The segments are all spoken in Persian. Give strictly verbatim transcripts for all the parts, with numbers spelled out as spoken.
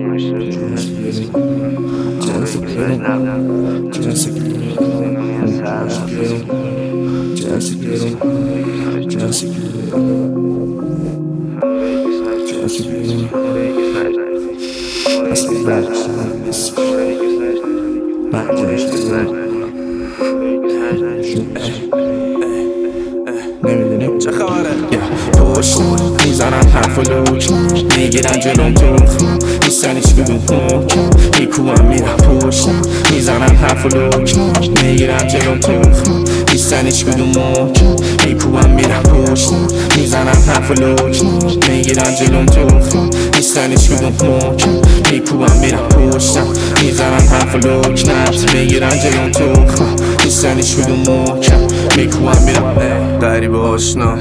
چه خبره؟ پشت میزنن حرف و لوک میگیرن جلوم تو نیستن هیچ کدوم حکم میکوبم میرم پشت میزنن حرف و لوک میگیرن جلوم تو نیستن هیچ کدوم حکم میکوبم میرم پشت میزنن حرف و لوک میگیرن جلوم تو نیستن هیچ کدوم حکم میکوبم میرم پشتم میزنن حرف و لوک نبت میگیرن جلوم تو نیستن هیچ کدوم حکم میکوبم میرم غریب آشنا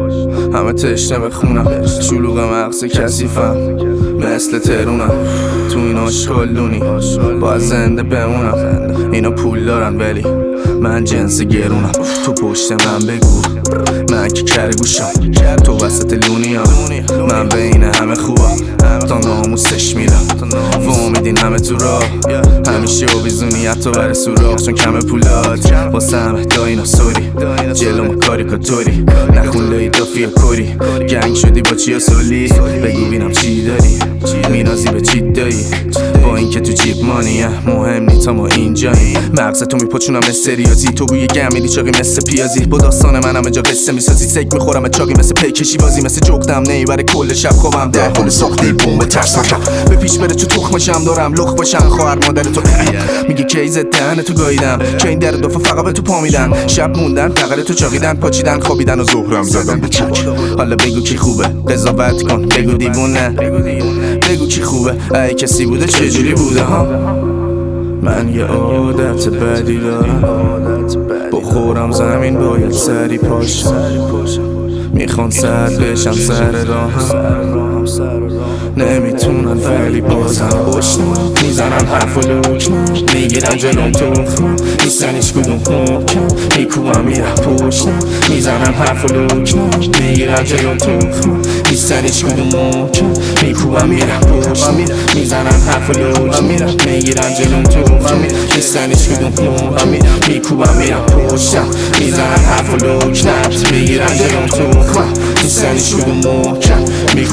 همه تشنه بخونم شلوغ مغز کثیفم مثل ترونم تو این آشغالونی باید زنده بمونم اینا پول دارن ولی من جنس گرونم تو پشت من بگو من که کره گوشم تو وسط لونیم من بین همه خوبم تا ناموسش میرم و امیدین همه تو راه همیشه و بیزونی حتی بر سوراخ چون کم پولاد واسه همه داینا سوری جلوم کاریکاتوری نخون لایی دافی کوری گنگ شدی با چیا سولی بگو بینم چی داری مینازی به چی دایی با این که تو جیب مانیه مهم نی تا ما اینجایی مغزتو میپچونم مثل ریاضی تو بوی گم میدی چاقی مثل پیازی با داستان من همه جا قصه میسازی سک میخورم چاقی مثل پیکشی بازی مثل جغدم نیبره کل شب خوابم در حال ساخته بوم ترساکم به پیش بره تو تخمشم دارم لخ باشن خواهر مادر تو میگه کی زد دهن تو گاییدم که این در دفعه فقط به تو پا میدن شب موندن دقیقه تو چاقیدن پاچیدن خوابیدن و ظهرم زدن به چک حالا بگو کی خوبه قضاوت کن بگو دیوونه بگو کی خوبه ای کسی بوده چجوری بوده ها من یه عادت بدی دارم بخورم زمین باید سری پاشم میخوان سرد بشم سر راهم نمیتونن ولی بازم پشتم میزنن حرف و لوک میگیرن جلوم تو نیستن هیچ کدوم حکم میکوبم میرم پشتم میزنن حرف و لوک میگیرن جلوم تو نیستن هیچ کدوم حکم میکوبم میرم پشتم میزنن حرف و لوک میگیرن جلوم تو نیستن هیچ کدوم حکم میکوبم میرم پشتم میزنن حرف و لوک میگیرن جلوم تو نیستن هیچ کدوم حکم